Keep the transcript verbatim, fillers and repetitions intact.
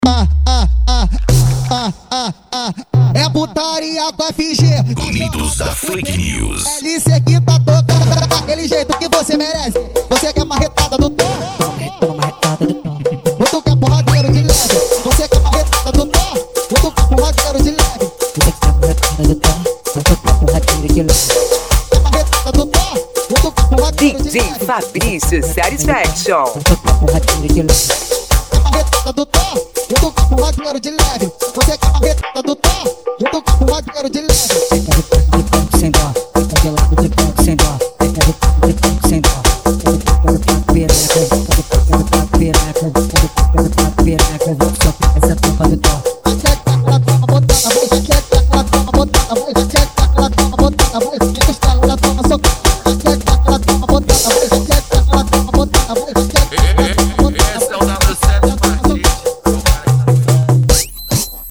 ah, ah, ah, ah, ah, ah. É putaria com F G. Unidos da Fake News. L C que tá tocando daquele jeito que você merece. Você quer marretada do tom? Toma marretada do tom. Tu quer porradeiro de leve. Você quer marretada do tom? Tu quer porradeiro de leve. Você quer marretada do tom? Eu tô com porradeiro de leve. Quer marretada do tom? Tu quer porradeiro de D J leve. Fabrício Satisfaction. Eu tô com porradeiro de leve. Quer marretada do tom? Tu quer porradeiro de leve. Você quer marretada do tom? Tu quer porradeiro de leve. Quero papo de papo sem dó. Quero lado de papo sem dó. Quero papo de papo sem dó. Quero papo pireca. Quero papo pireca. Quero papo pireca. Só essa porra do dó.